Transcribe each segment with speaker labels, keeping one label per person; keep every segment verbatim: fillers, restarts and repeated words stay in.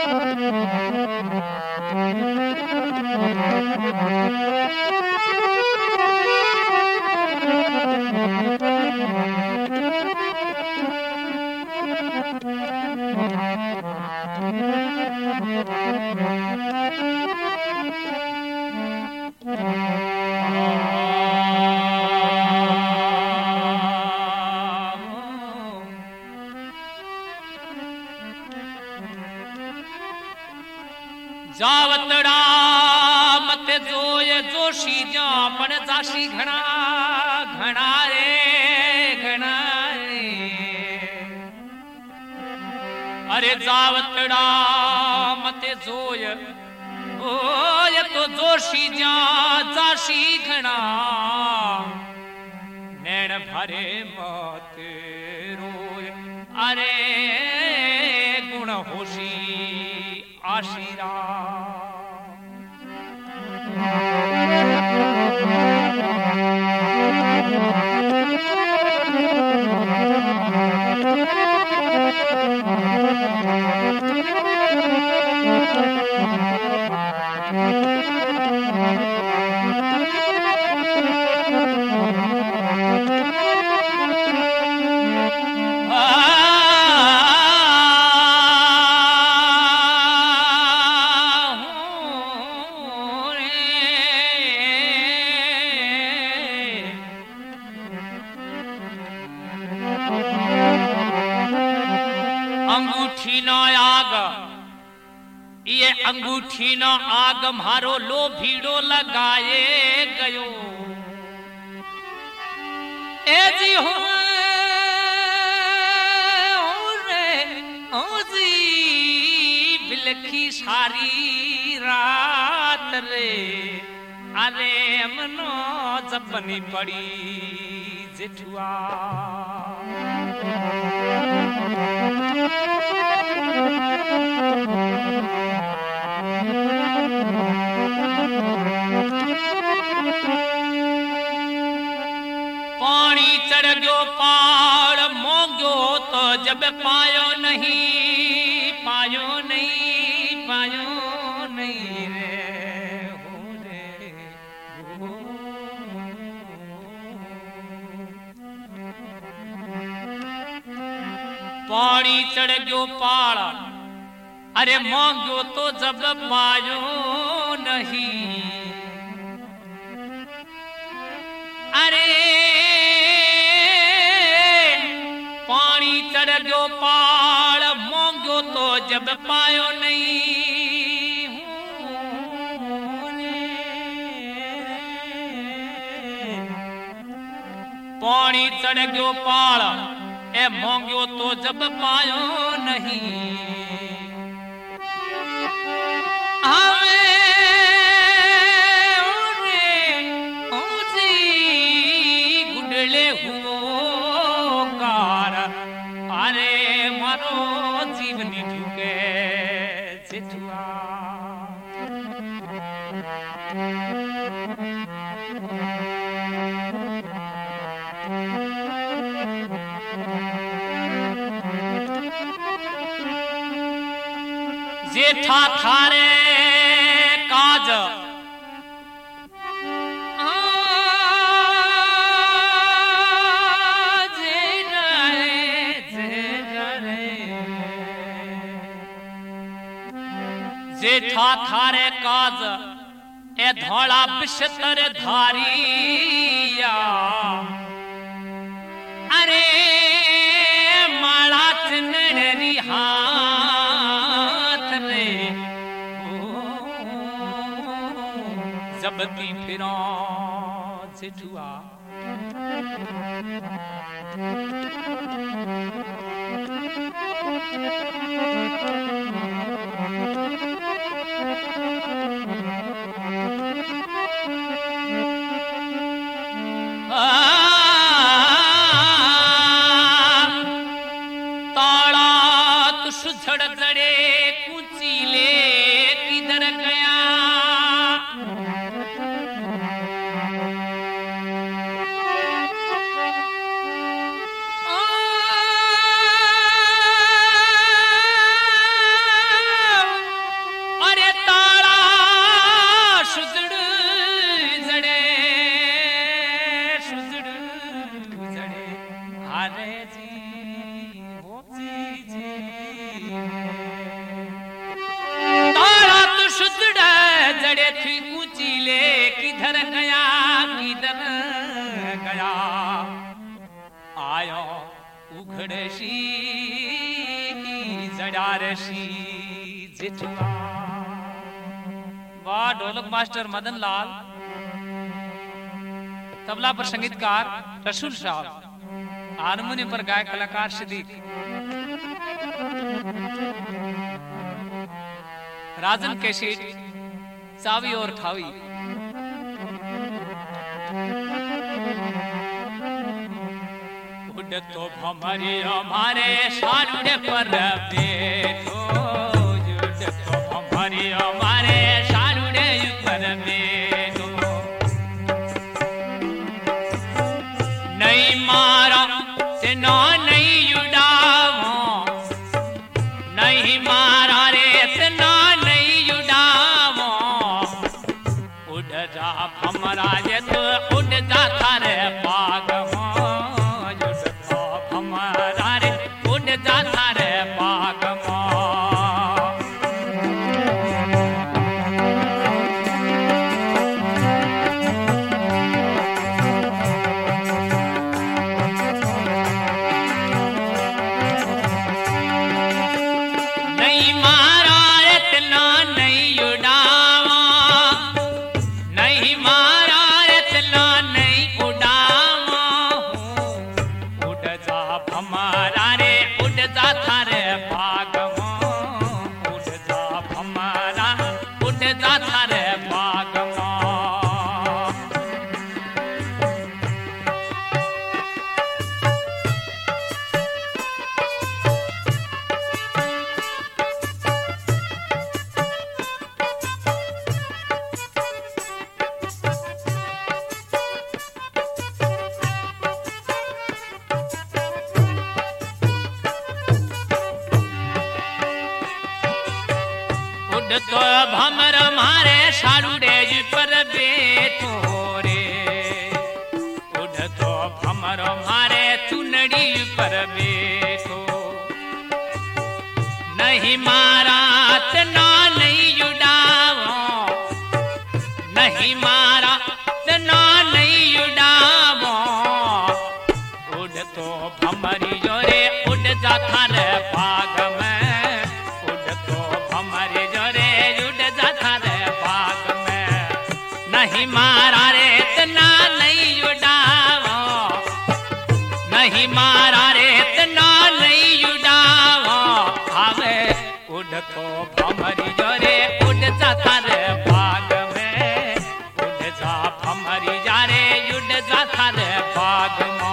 Speaker 1: जावतड़ा मत जोय जोशी जा पण जाशी घणा घणा रे घणा रे अरे जावतड़ा मत जोय ओय तो जोशी जा जाशी घणा नैण भरे मत रोय अरे गुण होशी आशीरा अंगूठी न आग ये अंगूठी न आग मारो लो भीड़ो लगाए गयो ए जी हो रे ओ जी बिलखी सारी रात रे अरे मनो जपनी पड़ी जेठुआ पानी चढ़ गयो पाड़ मोंगो तो जब पायो नहीं पायो नहीं पायो नहीं रे हो रे हो। पानी चढ़ गयो पाड़ अरे मोंगो तो जब पायो नहीं अरे पानी चढ़ गयो पाड़ मोंगो तो जब पायो नहीं पानी चढ़ गयो पाड़ ए मोंगो तो जब पायो नहीं गुडले हुओ कार अरे मारो जीवनी ढुके जेठुआ जेठा थारे काज जेठा थारे काज ए धौला बिस्तर धारिया अरे माला चनरी हाथ रे जबती फिरो जेठुआ ताड़ा तो सुझड़ जड़े कुची ले किधर गया सी जड़ारसी जिठवा। वाह ढोलक मास्टर मदन लाल, तबला पर संगीतकार रसूल साहब, हारमोनियम पर गायक कलाकार सिद्दीक, राजन कैसेट चावी और खावी। उड़ तो भमरी हमारे सारुड़े पर बैठो, उड़ तो भमरी हमारे सारुड़े पर बैठो। नहीं मारा ते ना नहीं उड़ावो, नहीं मारा रे ते ना नहीं उड़ावो। उड़ जा भमरा जे तो उड़ जा थारे बाग तो भमर मारे सारुड़े पर बैठो रे। उड़ तो भमर मारे चुनड़ी पर बैठो। नहीं मारा ते ना नहीं उड़ावो, नहीं मारा ते ना नहीं उड़ावो। उड़ तो भमरी जोरे उड़ जा थारे बाग में। नहीं मारा रे तना नहीं उड़ावो, नहीं मारा रे तना नहीं उड़ावो। आवे उड़ तो भमरी जोरे उड़ जा थारे बाग में। उड़ जा भमरी जा रे उड़ जा थारे बाग में।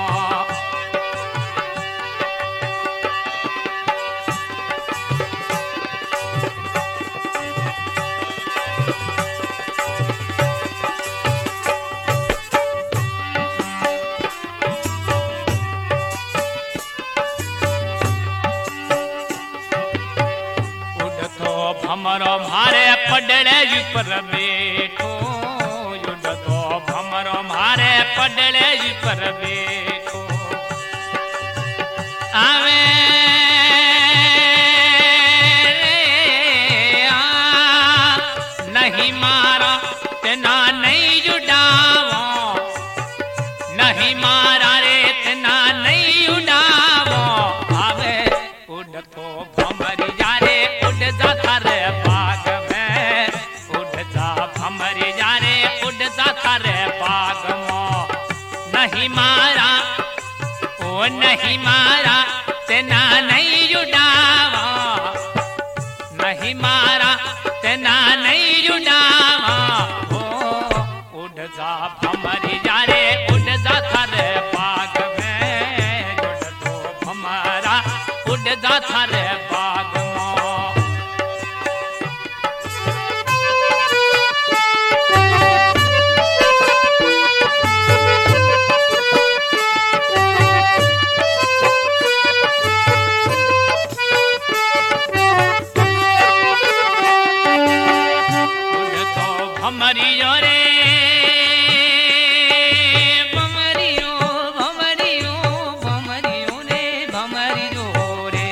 Speaker 1: भमरो मारे पडड़े पर बैठो। उड़ तो भमरो मारे पडड़े पर बैठो। आवे नहीं मारा ते ना नहीं उड़ावो, नहीं मारा रे ते ना नहीं उड़ावो। आवे उड़ तो भमरी जा रे उड़ जा थारे बाग में। उड़ जा भमरी जा रे उड़ जा थारे बाग में। नहीं मारा ओ नहीं मारा ते ना नहीं उड़ावो, नहीं मारा ते ना नहीं उड़ावो। ओ उड़ जा भमरी जा रे उड़ जा थारे बाग में। उड़ तो भमरा उड़ जा थारे बाग में। भमरियो रे भमरियो भमरियो भमरियो रे भमरियो रे।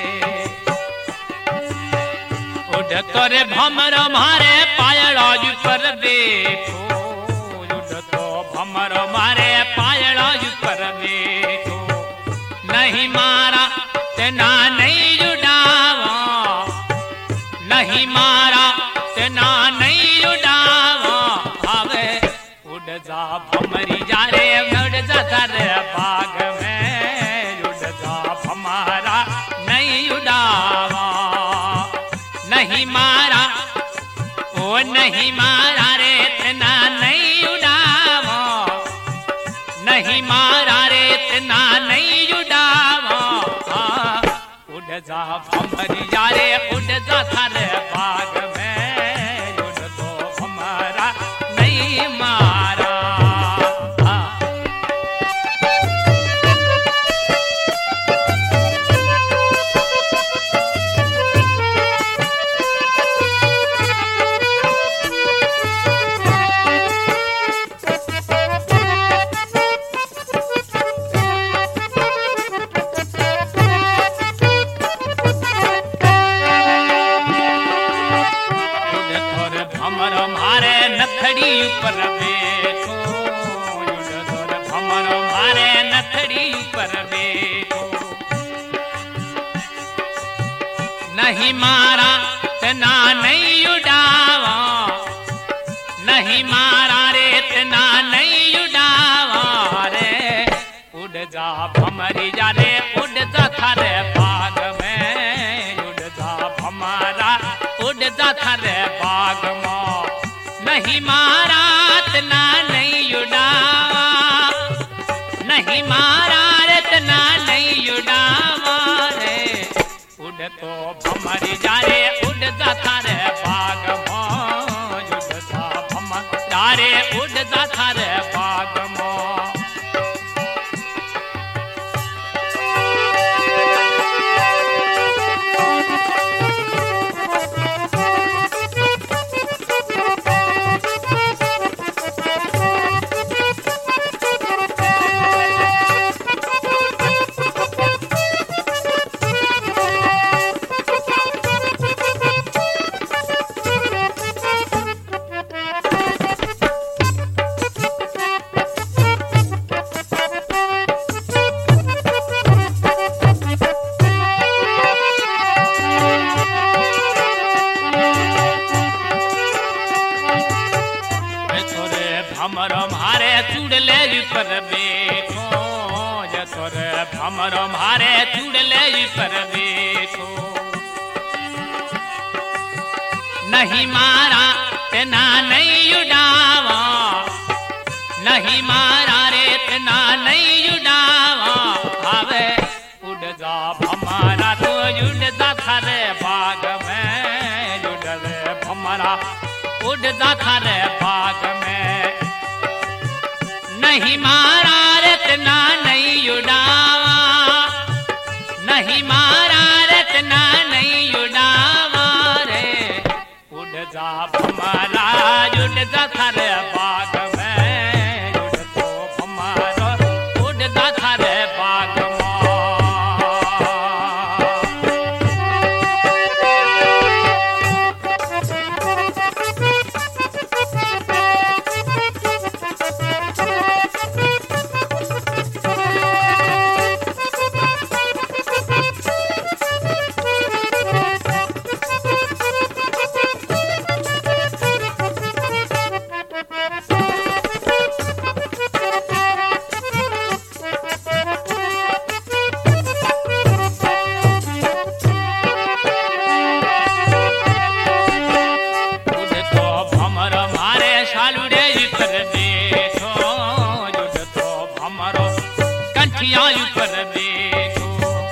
Speaker 1: उड़ तोरे भमर मारे पायड़ा पर बैठो। उड़ तो भमर मारे पायड़ा पर बैठो। नहीं मारा तना नहीं उड़ावा, नहीं मारा तना नहीं उड़ावा, आवे उड़ जा भमरी जा रे उड़ जा थारे बाग में, उड़ जा भमरा नहीं उड़ावा, नहीं मारा ओ नहीं मारा रे तना नहीं उड़ावा, नहीं मारा रे तना नहीं उड़ावा, उड़ जा भमरी जा रे उड़ जा थारे बाग में, उड़ तो भमरा नहीं मारा। नथड़ी ऊपर बैठो, भमर मारे नथड़ी ऊपर बैठो, नहीं मारा तना नहीं उड़ावा, नहीं मारा रे तना नहीं उड़ावा रे, उड़ जा भमरी जा रे उड़ जा थारे बाग में, उड़ जा भमरा उड़ जा थारे बाग में, नहीं मारा तना नहीं उड़ावा, नहीं मारा रे तना नहीं उड़ावा रे, उड़ तो भमरी जा रे उड़ जा थारे बाग में, उड़ जा भमर जा रे उड़ जा थारे बाग में। भमर मारे चूड़ले पर बैठो, जसोर भमर मारे चूड़ले पर बैठो, नहीं मारा तना नहीं उड़ावा, नहीं मारा रे तना नहीं उड़ावा, आवे उड़ जा भमरा तो उड़ जा थारे बाग में, उड़ रे भमरा उड़ जा थारे बाग में, नहीं मारा रे तना नहीं उड़ावा, नहीं मारा रे तना नहीं उड़ावा रे, उड़ जा भमरा उड़ जा थारे बाग में, उड़ तो भमरा उड़ जा थारे बाग में। पर देखो,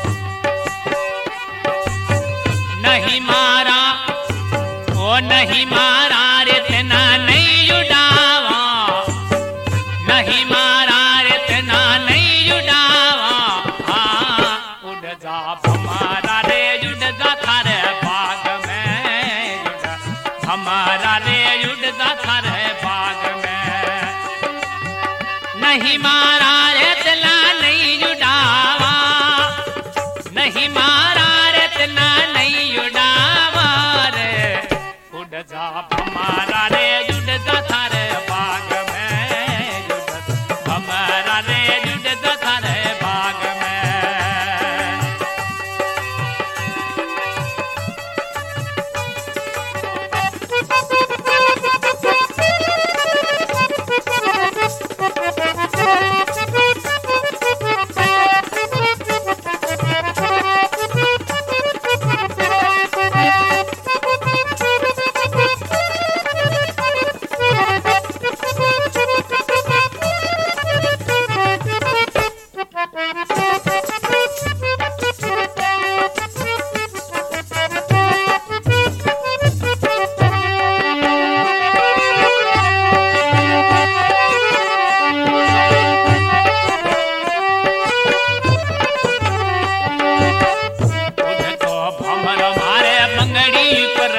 Speaker 1: नहीं मारा ओ नहीं मारा रे तना नहीं उड़ावा, नहीं मारा रे तना नहीं उड़ावा, हाँ उड़ जा हमारा रे उड़ जा थारे बाग में, उड़ हमारा रे उड़ जा थारे बाग में, नहीं मारा रे तना नहीं उड़ावा, नहीं मारा रे तना नहीं उड़ावा रे, उड़ जा हमारा रे उड़ जा थारे बाग में, उड़ हमारा रे उड़ जा थारे बाग में,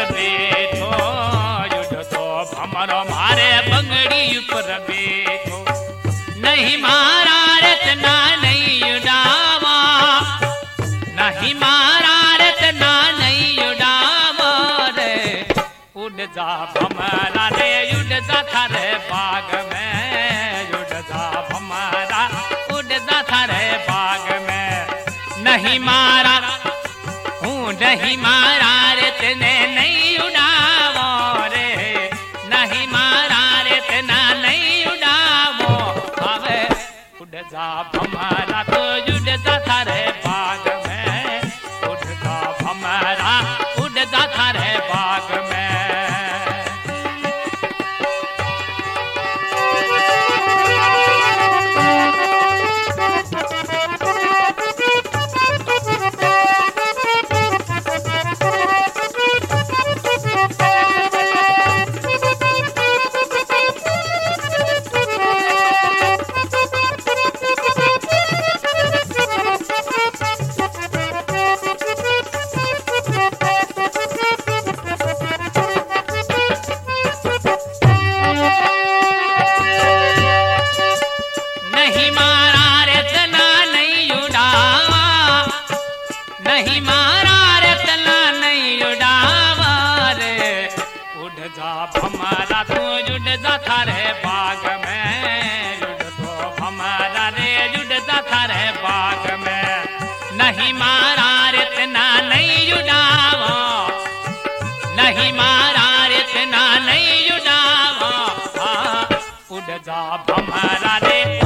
Speaker 1: बैठो उड़तो भमरो मारे बंगड़ी ऊपर बैठो नहीं मारा रतना नहीं उड़ावा नहीं मारा रतना नहीं उड़ावा रे उड़ जा भमरा रे उड़ जा थारे बाग में उड़ जा भमरा उड़ जा थारे बाग में नहीं मारा हूँ नहीं मारा रे तेने नहीं उड़ावो रे नहीं मारा रे तेना नहीं उड़ावो आवे उड़ जा भमरा तो उड़ जा थारे बाग में उड़ जा भमरा उड़ जा थारे बाग में नहीं मारा रे तना नहीं उड़ावा नहीं मारा रे तना नहीं उड़ावा रे उड़ जा भमरा तू उड़ जा थारे बाग में उड़ तो भमरा रे उड़ जा थारे बाग में नहीं मारा रे तना नहीं उड़ावा नहीं मारा रे तना नहीं उड़ावा उड़ जा भमरा रे